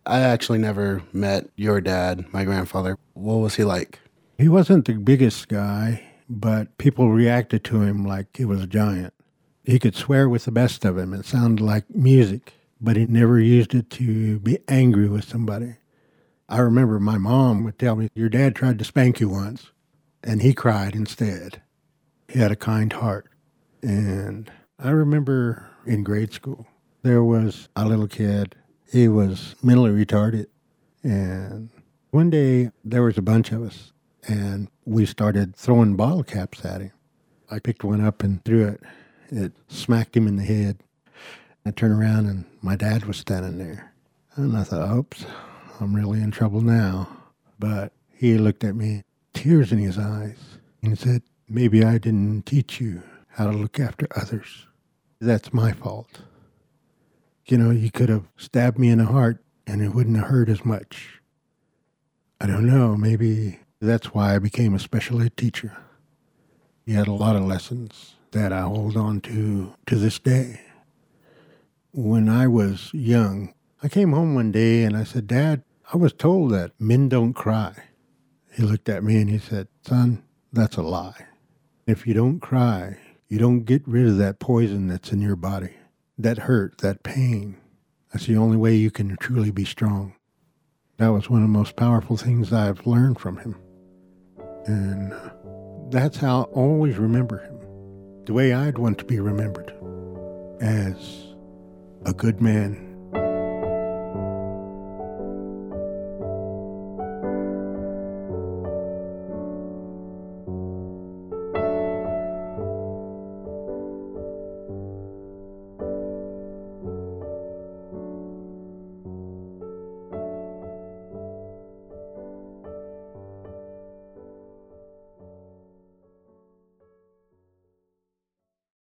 I actually never met your dad, my grandfather. What was he like? He wasn't the biggest guy, but people reacted to him like he was a giant. He could swear with the best of them. It sounded like music, but he never used it to be angry with somebody. I remember my mom would tell me, your dad tried to spank you once, and he cried instead. He had a kind heart. And I remember in grade school, there was a little kid. He was mentally retarded. And one day, there was a bunch of us, and we started throwing bottle caps at him. I picked one up and threw it. It smacked him in the head. I turned around, and my dad was standing there. And I thought, oops, I'm really in trouble now. But he looked at me, tears in his eyes, and said, maybe I didn't teach you how to look after others. That's my fault. You know, you could have stabbed me in the heart and it wouldn't have hurt as much. I don't know, maybe that's why I became a special ed teacher. He had a lot of lessons that I hold on to this day. When I was young, I came home one day and I said, Dad, I was told that men don't cry. He looked at me and he said, son, that's a lie. If you don't cry, you don't get rid of that poison that's in your body. That hurt, that pain. That's the only way you can truly be strong. That was one of the most powerful things I've learned from him. And that's how I always remember him. The way I'd want to be remembered. As a good man